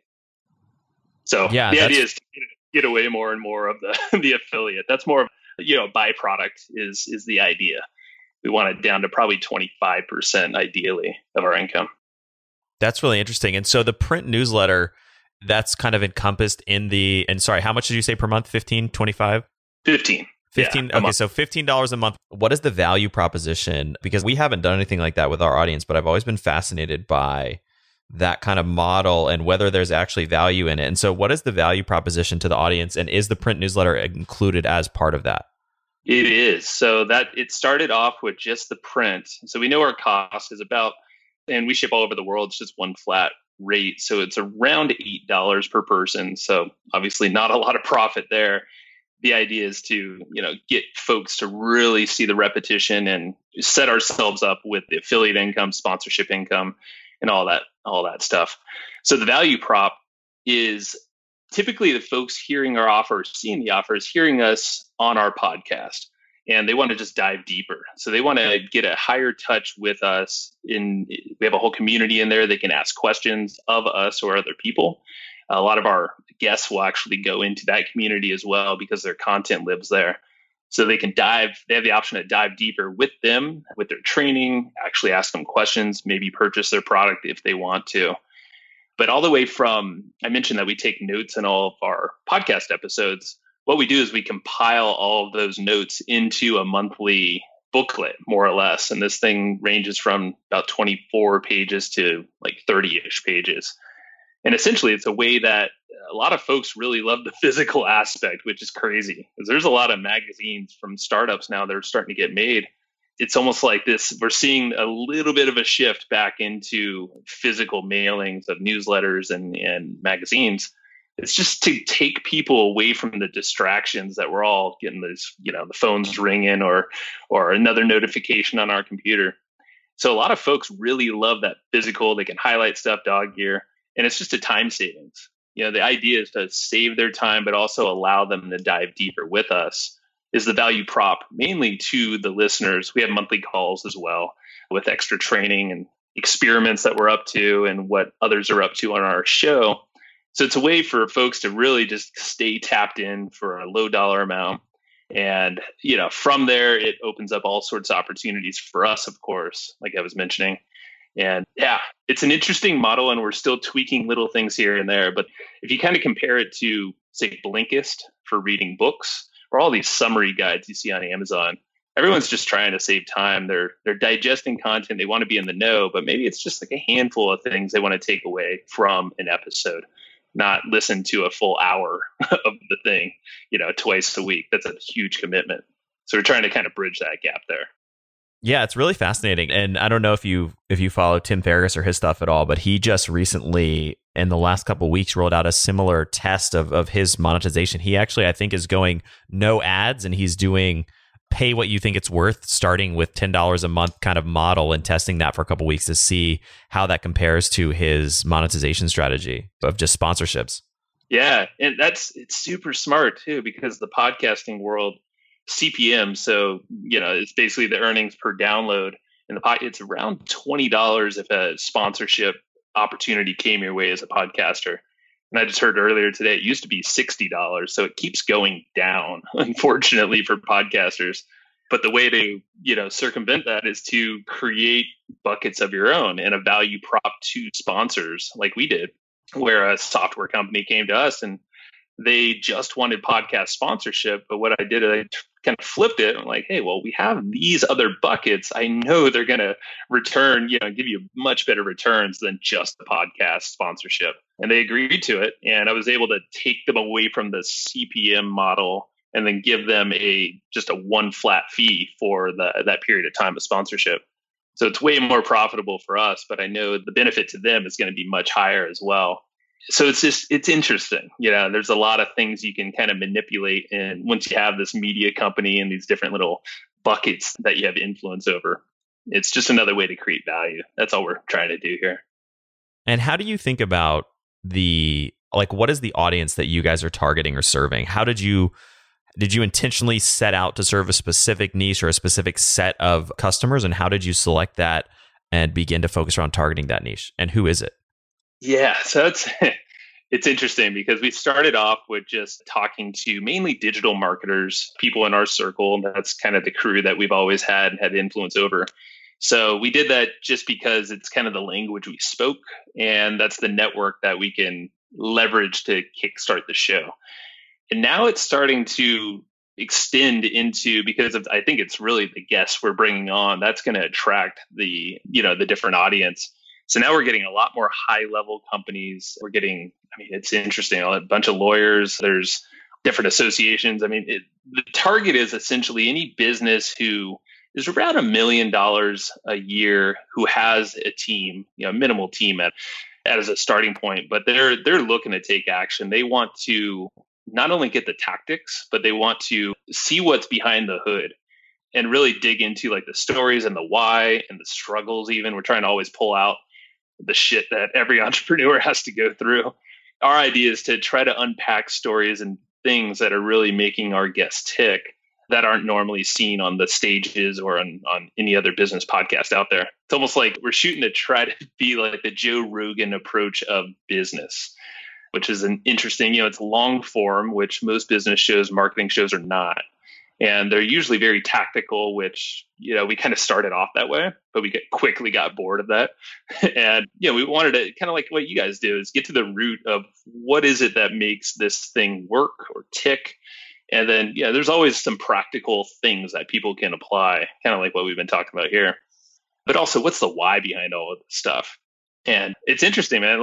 So the idea is to get away more and more of the affiliate. That's more of byproduct is the idea. We want it down to probably 25% ideally of our income. That's really interesting. And so the print newsletter, that's kind of encompassed in how much did you say per month? 15, 25? 15. 15. Yeah, okay, so $15 a month. What is the value proposition? Because we haven't done anything like that with our audience, but I've always been fascinated by that kind of model and whether there's actually value in it. And so what is the value proposition to the audience, and is the print newsletter included as part of that? It is. So that it started off with just the print. So we know our cost is about, and we ship all over the world, it's just one flat rate. So it's around $8 per person. So obviously not a lot of profit there. The idea is to, get folks to really see the repetition and set ourselves up with the affiliate income, sponsorship income, and all that stuff. So the value prop is typically the folks hearing our offer, seeing the offers, hearing us on our podcast, and they want to just dive deeper. So they want to get a higher touch with us. We have a whole community in there. They can ask questions of us or other people. A lot of our guests will actually go into that community as well because their content lives there. So they have the option to dive deeper with them, with their training, actually ask them questions, maybe purchase their product if they want to. But all the way from, I mentioned that we take notes in all of our podcast episodes. What we do is we compile all of those notes into a monthly booklet, more or less. And this thing ranges from about 24 pages to like 30-ish pages. And essentially, it's a way that a lot of folks really love the physical aspect, which is crazy. Because there's a lot of magazines from startups now that are starting to get made. It's almost like this, we're seeing a little bit of a shift back into physical mailings of newsletters and magazines. It's just to take people away from the distractions that we're all getting this, the phones ringing or another notification on our computer. So a lot of folks really love that physical. They can highlight stuff, dog gear. And it's just a time savings. The idea is to save their time, but also allow them to dive deeper with us is the value prop, mainly to the listeners. We have monthly calls as well with extra training and experiments that we're up to and what others are up to on our show. So it's a way for folks to really just stay tapped in for a low dollar amount. And, from there, it opens up all sorts of opportunities for us, of course, like I was mentioning. And yeah, it's an interesting model, and we're still tweaking little things here and there. But if you kind of compare it to, say, Blinkist for reading books, or all these summary guides you see on Amazon, everyone's just trying to save time. They're digesting content. They want to be in the know, but maybe it's just like a handful of things they want to take away from an episode, not listen to a full hour of the thing, twice a week. That's a huge commitment. So we're trying to kind of bridge that gap there. Yeah, it's really fascinating. And I don't know if you follow Tim Ferriss or his stuff at all, but he just recently, in the last couple of weeks, rolled out a similar test of his monetization. He actually, I think, is going no ads, and he's doing pay what you think it's worth, starting with $10 a month kind of model and testing that for a couple of weeks to see how that compares to his monetization strategy of just sponsorships. Yeah, and it's super smart too, because the podcasting world, CPM, so it's basically the earnings per download, and it's around $20 if a sponsorship opportunity came your way as a podcaster. And I just heard earlier today, it used to be $60. So it keeps going down, unfortunately, for podcasters. But the way to, circumvent that is to create buckets of your own and a value prop to sponsors like we did, where a software company came to us and they just wanted podcast sponsorship. But what I did is I kind of flipped it. I'm like, hey, well, we have these other buckets. I know they're going to return, give you much better returns than just the podcast sponsorship. And they agreed to it. And I was able to take them away from the CPM model and then give them just a one flat fee for that period of time of sponsorship. So it's way more profitable for us, but I know the benefit to them is going to be much higher as well. So it's interesting. There's a lot of things you can kind of manipulate. And once you have this media company and these different little buckets that you have influence over, it's just another way to create value. That's all we're trying to do here. And how do you think about what is the audience that you guys are targeting or serving? How did you intentionally set out to serve a specific niche or a specific set of customers? And how did you select that and begin to focus around targeting that niche? And who is it? Yeah, so it's interesting because we started off with just talking to mainly digital marketers, people in our circle. And that's kind of the crew that we've always had influence over. So we did that just because it's kind of the language we spoke. And that's the network that we can leverage to kickstart the show. And now it's starting to extend into, because I think it's really the guests we're bringing on that's going to attract the different audience. So now we're getting a lot more high level companies. We're getting, it's interesting, a bunch of lawyers. There's different associations. The target is essentially any business who is around $1 million a year, who has a team, a minimal team as a starting point, but they're looking to take action. They want to not only get the tactics, but they want to see what's behind the hood and really dig into the stories and the why and the struggles. Even we're trying to always pull out the shit that every entrepreneur has to go through. Our idea is to try to unpack stories and things that are really making our guests tick that aren't normally seen on the stages or on any other business podcast out there. It's almost like we're shooting to try to be like the Joe Rogan approach of business, which is an interesting, it's long form, which most business shows, marketing shows are not. And they're usually very tactical, which, we kind of started off that way, but we quickly got bored of that. And, we wanted to kind of like what you guys do is get to the root of what is it that makes this thing work or tick. And then, there's always some practical things that people can apply, kind of like what we've been talking about here. But also, what's the why behind all of this stuff? And it's interesting, man.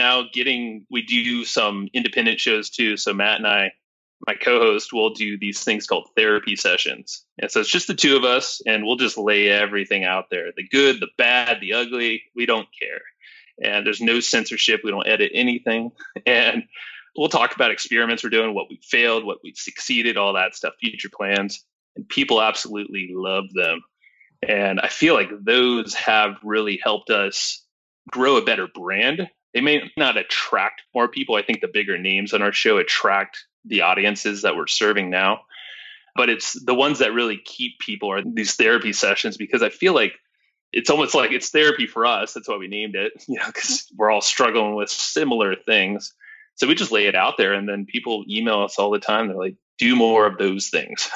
We do some independent shows too. So Matt and I, my co-host, will do these things called therapy sessions. And so it's just the two of us, and we'll just lay everything out there. The good, the bad, the ugly, we don't care. And there's no censorship. We don't edit anything. And we'll talk about experiments we're doing, what we failed, what we succeeded, all that stuff, future plans. And people absolutely love them. And I feel like those have really helped us grow a better brand. They may not attract more people. I think the bigger names on our show attract the audiences that we're serving now. But it's the ones that really keep people are these therapy sessions, because I feel like it's almost like it's therapy for us. That's why we named it, because we're all struggling with similar things. So we just lay it out there, and then people email us all the time. They're like, do more of those things.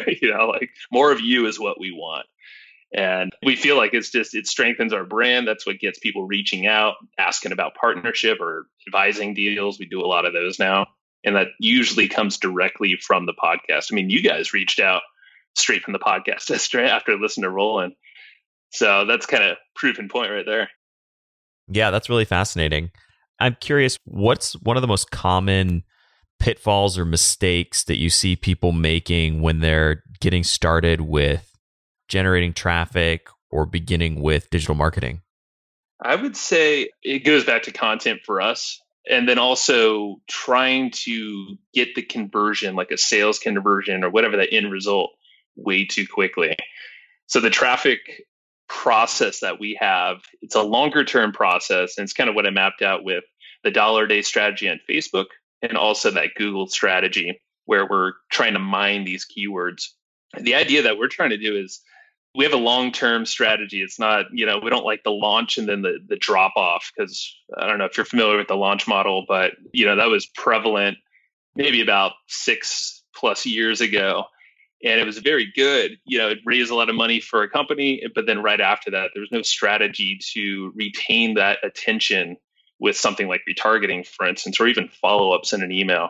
More of you is what we want. And we feel like it strengthens our brand. That's what gets people reaching out, asking about partnership or advising deals. We do a lot of those now. And that usually comes directly from the podcast. You guys reached out straight from the podcast after listening to Roland. So that's kind of proof and point right there. Yeah, that's really fascinating. I'm curious, what's one of the most common pitfalls or mistakes that you see people making when they're getting started with generating traffic or beginning with digital marketing? I would say it goes back to content for us. And then also trying to get the conversion, like a sales conversion or whatever the end result, way too quickly. So the traffic process that we have, it's a longer term process. And it's kind of what I mapped out with the $1 strategy on Facebook and also that Google strategy where we're trying to mine these keywords. And the idea that we're trying to do is we have a long-term strategy. It's not, we don't like the launch and then the drop off, because I don't know if you're familiar with the launch model, but that was prevalent maybe about 6+ years ago. And it was very good. It raised a lot of money for a company, but then right after that, there was no strategy to retain that attention with something like retargeting, for instance, or even follow-ups in an email.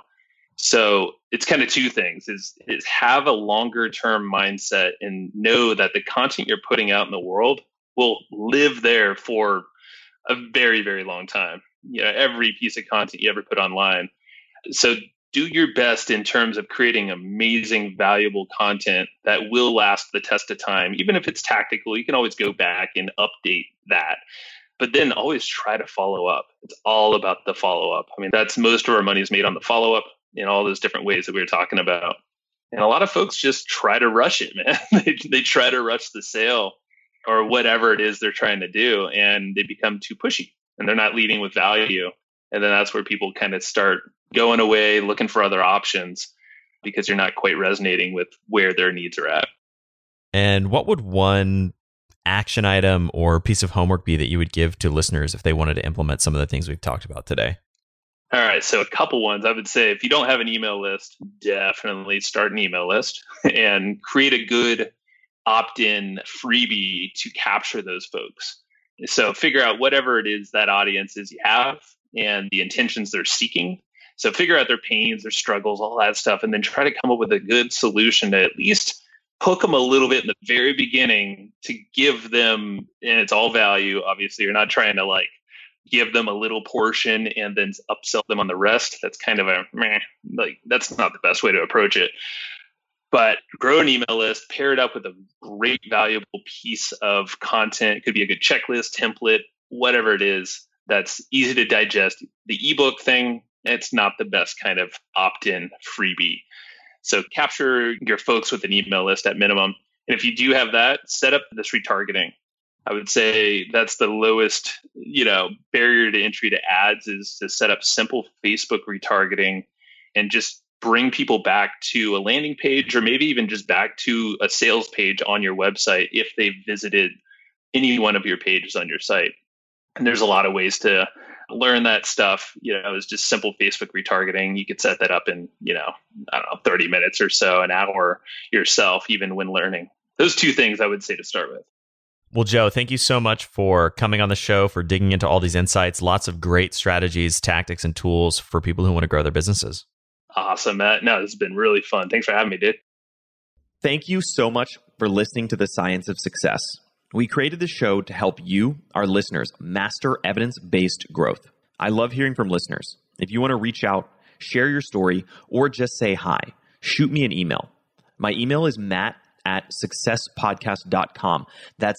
So it's kind of two things, is have a longer term mindset and know that the content you're putting out in the world will live there for a very, very long time. Every piece of content you ever put online. So do your best in terms of creating amazing, valuable content that will last the test of time. Even if it's tactical, you can always go back and update that. But then always try to follow up. It's all about the follow-up. I mean, that's most of our money is made on the follow-up in all those different ways that we were talking about. And a lot of folks just try to rush it, man. They try to rush the sale or whatever it is they're trying to do, and they become too pushy and they're not leading with value. And then that's where people kind of start going away, looking for other options because you're not quite resonating with where their needs are at. And what would one action item or piece of homework be that you would give to listeners if they wanted to implement some of the things we've talked about today? All right. So a couple ones. I would say if you don't have an email list, definitely start an email list and create a good opt-in freebie to capture those folks. So figure out whatever it is that audience is you have and the intentions they're seeking. So figure out their pains, their struggles, all that stuff, and then try to come up with a good solution to at least hook them a little bit in the very beginning to give them, and it's all value. Obviously, you're not trying to give them a little portion and then upsell them on the rest. That's kind of that's not the best way to approach it. But grow an email list, pair it up with a great, valuable piece of content. It could be a good checklist, template, whatever it is that's easy to digest. The ebook thing, it's not the best kind of opt-in freebie. So capture your folks with an email list at minimum. And if you do have that, set up this retargeting. I would say that's the lowest, barrier to entry to ads, is to set up simple Facebook retargeting and just bring people back to a landing page or maybe even just back to a sales page on your website if they've visited any one of your pages on your site. And there's a lot of ways to learn that stuff. It's just simple Facebook retargeting. You could set that up in, 30 minutes or so, an hour yourself, even when learning. Those two things I would say to start with. Well, Joe, thank you so much for coming on the show, for digging into all these insights. Lots of great strategies, tactics, and tools for people who want to grow their businesses. Awesome, Matt. No, this has been really fun. Thanks for having me, dude. Thank you so much for listening to The Science of Success. We created this show to help you, our listeners, master evidence-based growth. I love hearing from listeners. If you want to reach out, share your story, or just say hi, shoot me an email. My email is matt@successpodcast.com. That's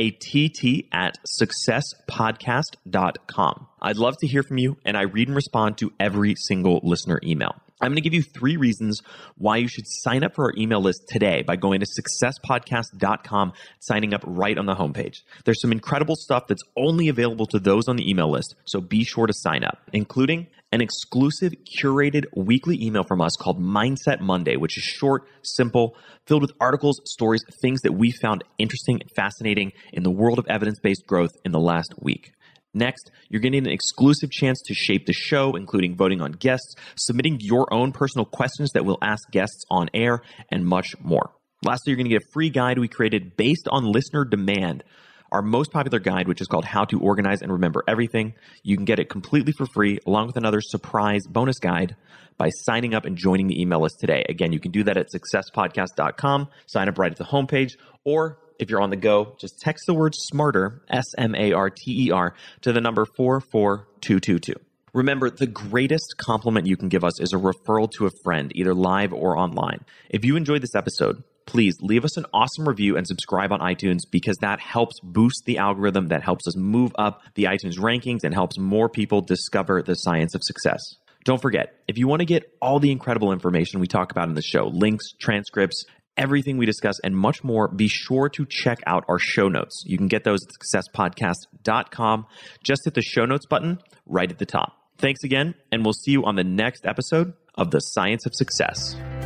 matt@successpodcast.com. I'd love to hear from you, and I read and respond to every single listener email. I'm going to give you 3 reasons why you should sign up for our email list today by going to successpodcast.com, signing up right on the homepage. There's some incredible stuff that's only available to those on the email list, so be sure to sign up, including an exclusive curated weekly email from us called Mindset Monday, which is short, simple, filled with articles, stories, things that we found interesting and fascinating in the world of evidence-based growth in the last week. Next, you're getting an exclusive chance to shape the show, including voting on guests, submitting your own personal questions that we'll ask guests on air, and much more. Lastly, you're going to get a free guide we created based on listener demand, our most popular guide, which is called How to Organize and Remember Everything. You can get it completely for free, along with another surprise bonus guide by signing up and joining the email list today. Again, you can do that at successpodcast.com, sign up right at the homepage, or if you're on the go, just text the word SMARTER, SMARTER, to the number 44222. Remember, the greatest compliment you can give us is a referral to a friend, either live or online. If you enjoyed this episode, please leave us an awesome review and subscribe on iTunes, because that helps boost the algorithm, that helps us move up the iTunes rankings and helps more people discover the science of success. Don't forget, if you want to get all the incredible information we talk about in the show, links, transcripts, everything we discuss and much more, be sure to check out our show notes. You can get those at successpodcast.com. Just hit the show notes button right at the top. Thanks again, and we'll see you on the next episode of The Science of Success.